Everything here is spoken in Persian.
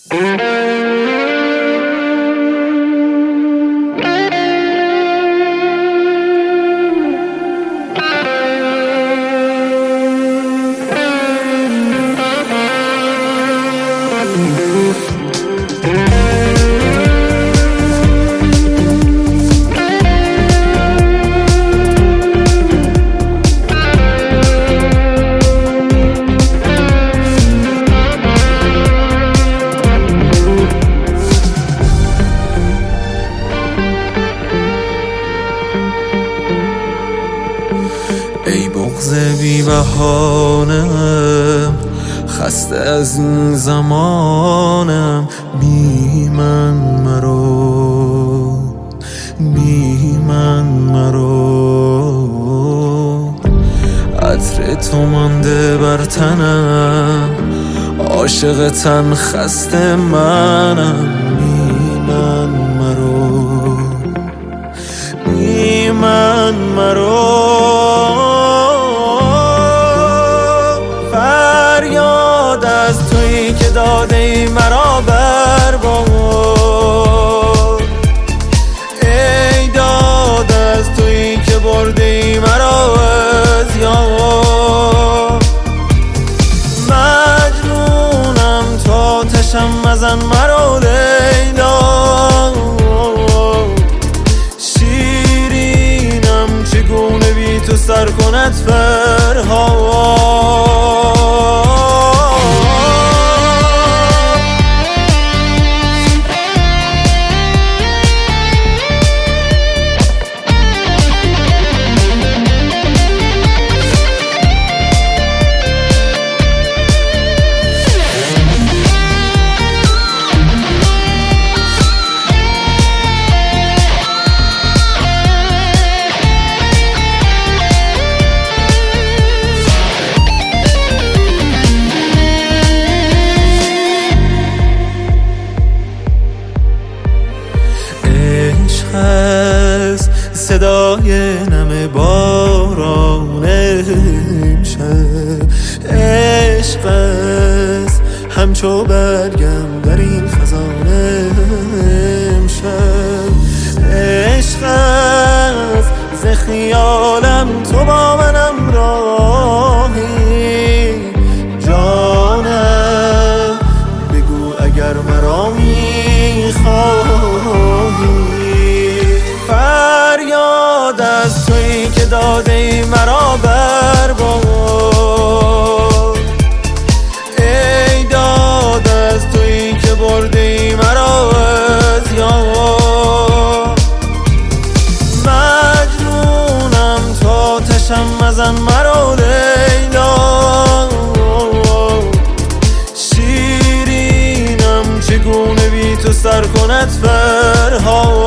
ای بغض بی بهانم، خسته از این زمانم، بی من مرو، بی من مرو. عطر تو مانده بر تنم، عاشق تن خسته منم، بی من مرو، بی من مرو. فریاد از تویی که داده ای مرا برباد، ای داد از تویی که برده ای مرا از یاد. مجنونم تا تشم مزن مرا لیلا، شیرینم چگونه بی تو سر کند فرهاد. صدای نم باران امشب، عشق است همچو برگم در این خزان امشب. عشق است ز خیالم تو با منم راهی، جانم بگو اگر مرا میخواهی. فریاد از تویی که داده ای مرا برباد، ای داد از تویی که برده ای مرا از یاد. مجنونم تا تشم مزن مرا لیلا، شیرینم چگونه بی تو سر کند فرهاد.